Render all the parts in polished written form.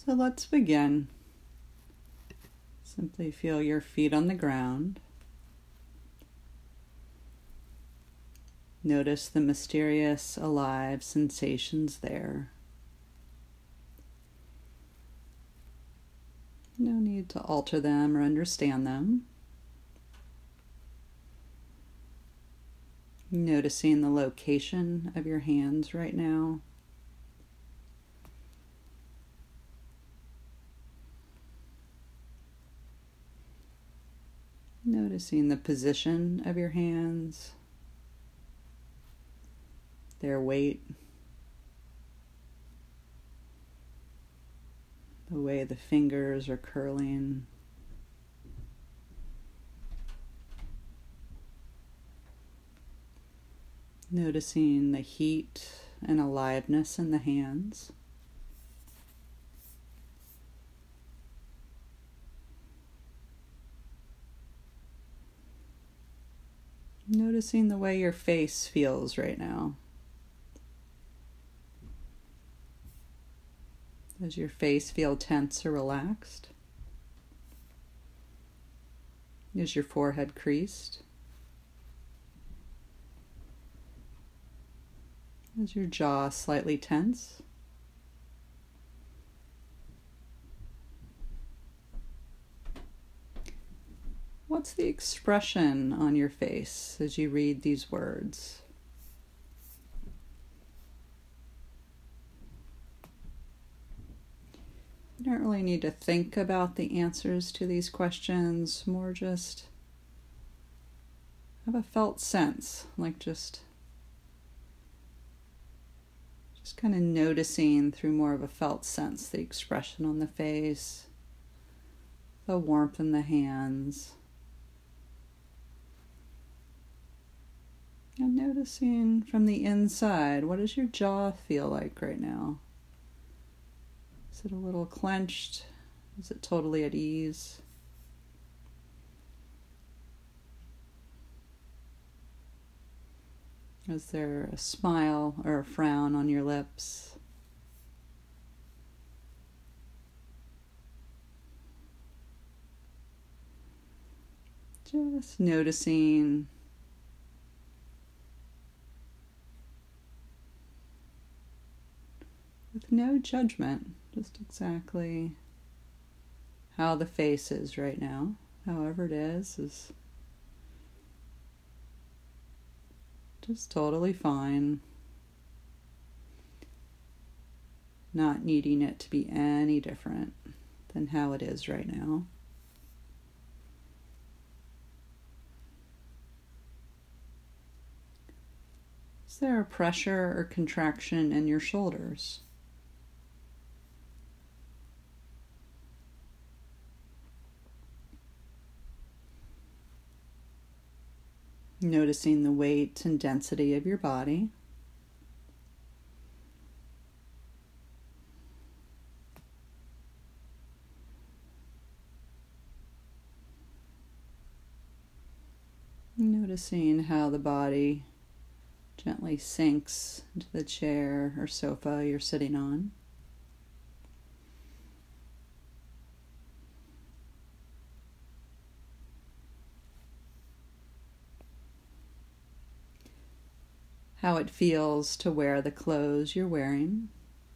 So let's begin. Simply feel your feet on the ground. Notice the mysterious, alive sensations there. No need to alter them or understand them. Noticing the location of your hands right now. Noticing the position of your hands, their weight, the way the fingers are curling. Noticing the heat and aliveness in the hands. Noticing the way your face feels right now. Does your face feel tense or relaxed? Is your forehead creased? Is your jaw slightly tense? What's the expression on your face as you read these words? You don't really need to think about the answers to these questions, more just have a felt sense, like just kind of noticing through more of a felt sense the expression on the face, the warmth in the hands. And noticing from the inside, what does your jaw feel like right now? Is it a little clenched? Is it totally at ease? Is there a smile or a frown on your lips? Just noticing with no judgment, just exactly how the face is right now, however it is just totally fine. Not needing it to be any different than how it is right now. Is there a pressure or contraction in your shoulders? Noticing the weight and density of your body. Noticing how the body gently sinks into the chair or sofa you're sitting on. How it feels to wear the clothes you're wearing.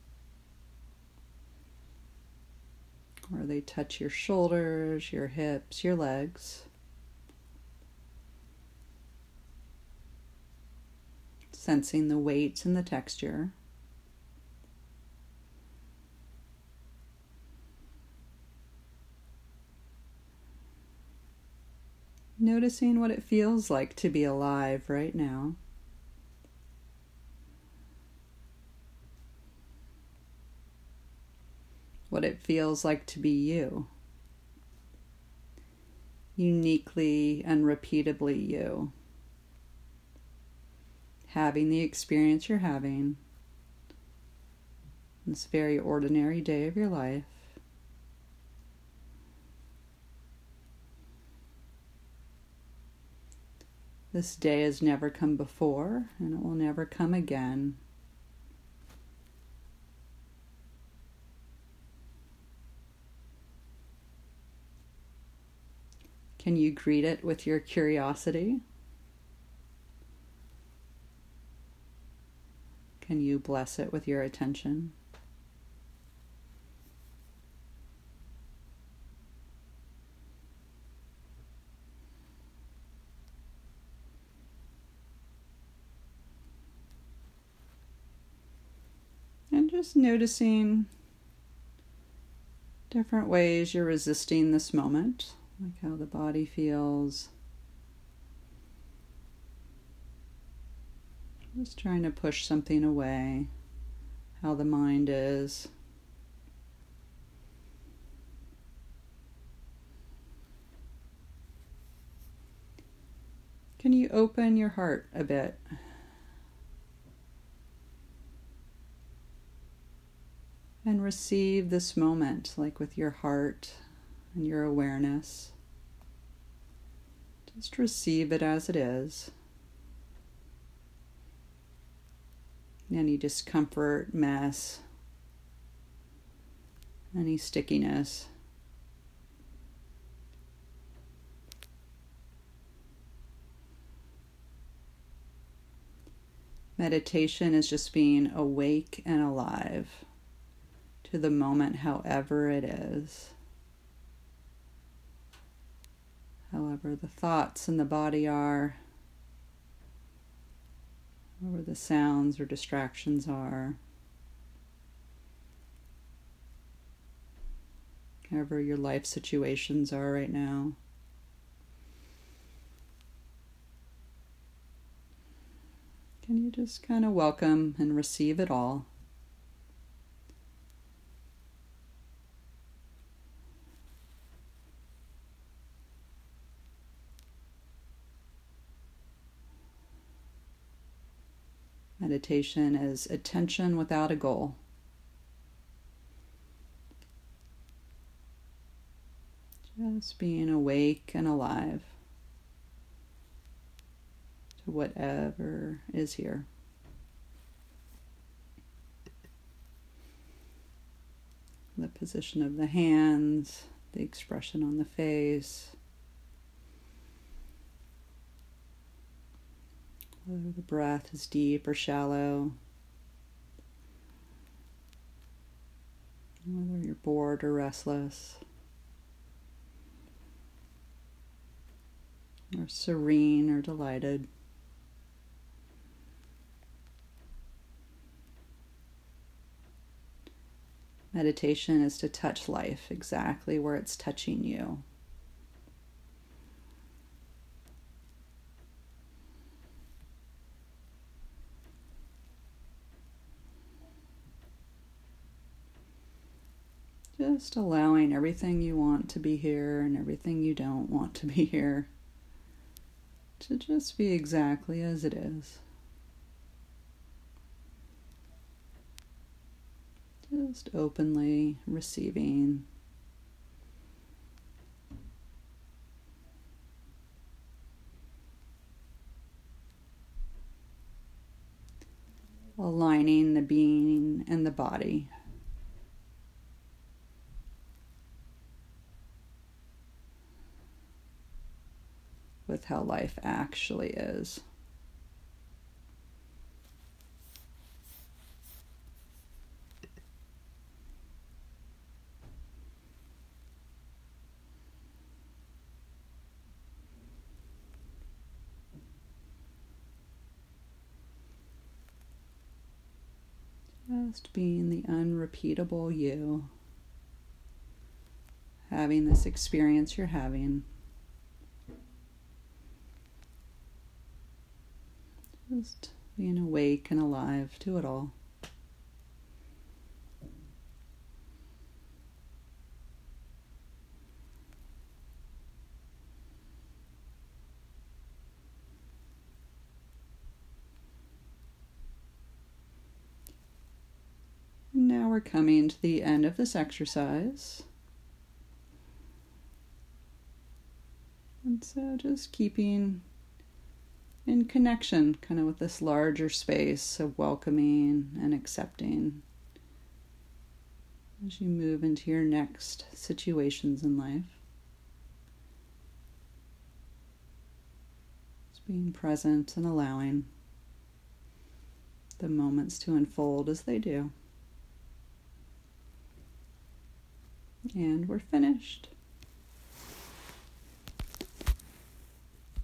Or they touch your shoulders, your hips, your legs. Sensing the weight and the texture. Noticing what it feels like to be alive right now. What it feels like to be you. Uniquely and repeatably you. Having the experience you're having. This very ordinary day of your life. This day has never come before, and it will never come again. Can you greet it with your curiosity? Can you bless it with your attention? And just noticing different ways you're resisting this moment, like how the body feels. Just trying to push something away, how the mind is. Can you open your heart a bit? And receive this moment, like with your heart and your awareness. Just receive it as it is. Any discomfort, mess, any stickiness. Meditation is just being awake and alive to the moment, however it is. However the thoughts in the body are, however the sounds or distractions are, however your life situations are right now. Can you just kind of welcome and receive it all? Meditation is attention without a goal. Just being awake and alive to whatever is here. The position of the hands, the expression on the face, whether the breath is deep or shallow, whether you're bored or restless, or serene or delighted. Meditation is to touch life exactly where it's touching you. Just allowing everything you want to be here and everything you don't want to be here to just be exactly as it is. Just openly receiving. Aligning the being and the body. With how life actually is. Just being the unrepeatable you. Having this experience you're having. Just being awake and alive to it all. And now we're coming to the end of this exercise. And so just keeping in connection kind of with this larger space of welcoming and accepting as you move into your next situations in life. Just being present and allowing the moments to unfold as they do. And we're finished.